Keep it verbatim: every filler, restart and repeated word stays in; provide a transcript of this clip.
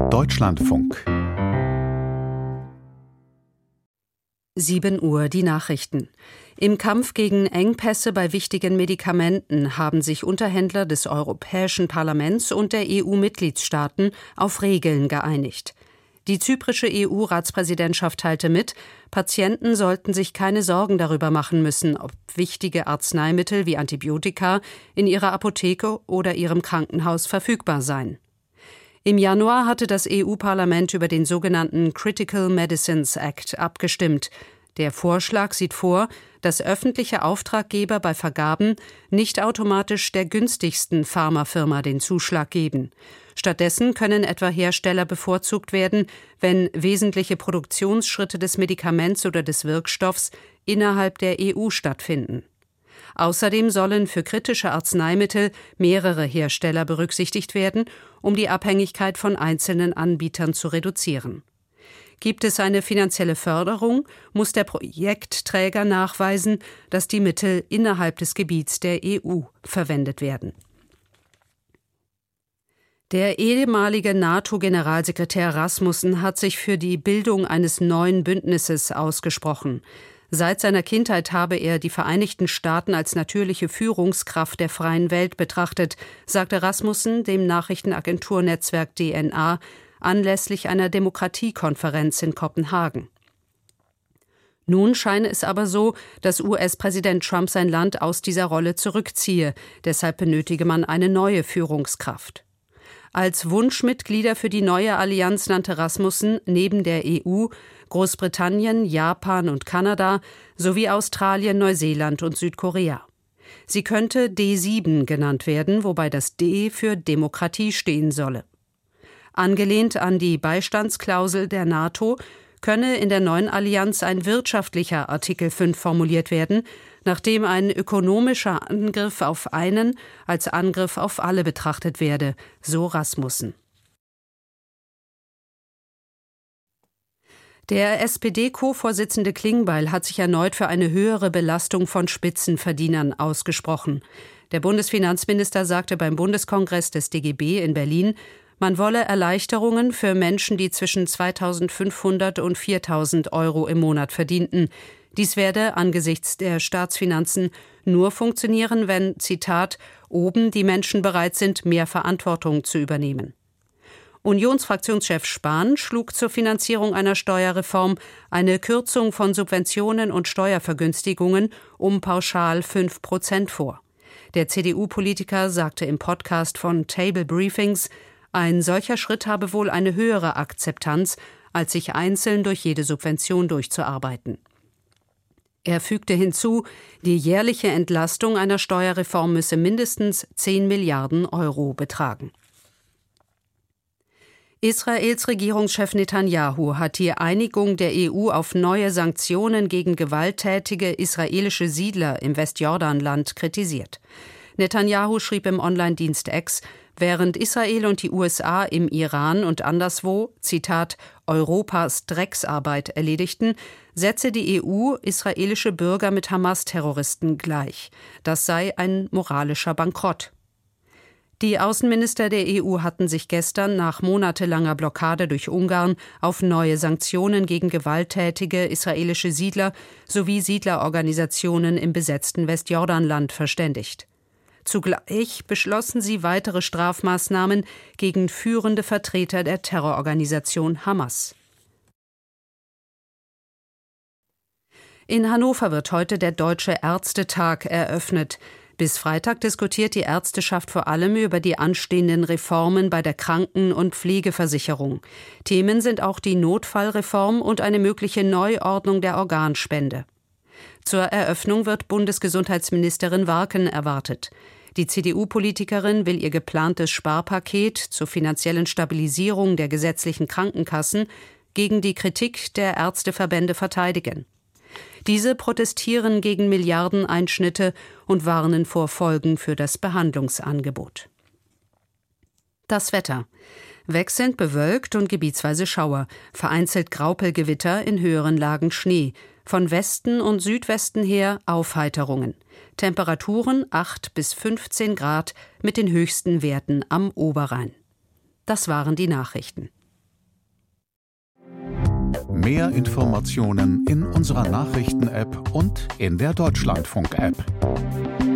Deutschlandfunk. sieben Uhr die Nachrichten. Im Kampf gegen Engpässe bei wichtigen Medikamenten haben sich Unterhändler des Europäischen Parlaments und der E U-Mitgliedstaaten auf Regeln geeinigt. Die zyprische E U-Ratspräsidentschaft teilte mit, Patienten sollten sich keine Sorgen darüber machen müssen, ob wichtige Arzneimittel wie Antibiotika in ihrer Apotheke oder ihrem Krankenhaus verfügbar seien. Im Januar hatte das E U-Parlament über den sogenannten Critical Medicines Act abgestimmt. Der Vorschlag sieht vor, dass öffentliche Auftraggeber bei Vergaben nicht automatisch der günstigsten Pharmafirma den Zuschlag geben. Stattdessen können etwa Hersteller bevorzugt werden, wenn wesentliche Produktionsschritte des Medikaments oder des Wirkstoffs innerhalb der E U stattfinden. Außerdem sollen für kritische Arzneimittel mehrere Hersteller berücksichtigt werden, um die Abhängigkeit von einzelnen Anbietern zu reduzieren. Gibt es eine finanzielle Förderung, muss der Projektträger nachweisen, dass die Mittel innerhalb des Gebiets der E U verwendet werden. Der ehemalige NATO-Generalsekretär Rasmussen hat sich für die Bildung eines neuen Bündnisses ausgesprochen. Seit seiner Kindheit habe er die Vereinigten Staaten als natürliche Führungskraft der freien Welt betrachtet, sagte Rasmussen dem Nachrichtenagenturnetzwerk D N A anlässlich einer Demokratiekonferenz in Kopenhagen. Nun scheine es aber so, dass U S-Präsident Trump sein Land aus dieser Rolle zurückziehe. Deshalb benötige man eine neue Führungskraft. Als Wunschmitglieder für die neue Allianz nannte Rasmussen neben der E U Großbritannien, Japan und Kanada sowie Australien, Neuseeland und Südkorea. Sie könnte D sieben genannt werden, wobei das D für Demokratie stehen solle. Angelehnt an die Beistandsklausel der NATO könne in der neuen Allianz ein wirtschaftlicher Artikel fünf formuliert werden, nachdem ein ökonomischer Angriff auf einen als Angriff auf alle betrachtet werde, so Rasmussen. Der S P D-Co-Vorsitzende Klingbeil hat sich erneut für eine höhere Belastung von Spitzenverdienern ausgesprochen. Der Bundesfinanzminister sagte beim Bundeskongress des D G B in Berlin, man wolle Erleichterungen für Menschen, die zwischen zweitausendfünfhundert und viertausend Euro im Monat verdienten. Dies werde angesichts der Staatsfinanzen nur funktionieren, wenn, Zitat, oben die Menschen bereit sind, mehr Verantwortung zu übernehmen. Unionsfraktionschef Spahn schlug zur Finanzierung einer Steuerreform eine Kürzung von Subventionen und Steuervergünstigungen um pauschal fünf Prozent vor. Der C D U-Politiker sagte im Podcast von Table Briefings, ein solcher Schritt habe wohl eine höhere Akzeptanz, als sich einzeln durch jede Subvention durchzuarbeiten. Er fügte hinzu, die jährliche Entlastung einer Steuerreform müsse mindestens zehn Milliarden Euro betragen. Israels Regierungschef Netanyahu hat die Einigung der E U auf neue Sanktionen gegen gewalttätige israelische Siedler im Westjordanland kritisiert. Netanyahu schrieb im Online-Dienst X, während Israel und die U S A im Iran und anderswo, Zitat, Europas Drecksarbeit erledigten, setze die E U israelische Bürger mit Hamas-Terroristen gleich. Das sei ein moralischer Bankrott. Die Außenminister der E U hatten sich gestern nach monatelanger Blockade durch Ungarn auf neue Sanktionen gegen gewalttätige israelische Siedler sowie Siedlerorganisationen im besetzten Westjordanland verständigt. Zugleich beschlossen sie weitere Strafmaßnahmen gegen führende Vertreter der Terrororganisation Hamas. In Hannover wird heute der Deutsche Ärztetag eröffnet. Bis Freitag diskutiert die Ärzteschaft vor allem über die anstehenden Reformen bei der Kranken- und Pflegeversicherung. Themen sind auch die Notfallreform und eine mögliche Neuordnung der Organspende. Zur Eröffnung wird Bundesgesundheitsministerin Warken erwartet. Die C D U-Politikerin will ihr geplantes Sparpaket zur finanziellen Stabilisierung der gesetzlichen Krankenkassen gegen die Kritik der Ärzteverbände verteidigen. Diese protestieren gegen Milliardeneinschnitte und warnen vor Folgen für das Behandlungsangebot. Das Wetter. Wechselnd bewölkt und gebietsweise Schauer, vereinzelt Graupelgewitter, in höheren Lagen Schnee. Von Westen und Südwesten her Aufheiterungen. Temperaturen acht bis fünfzehn Grad mit den höchsten Werten am Oberrhein. Das waren die Nachrichten. Mehr Informationen in unserer Nachrichten-App und in der Deutschlandfunk-App.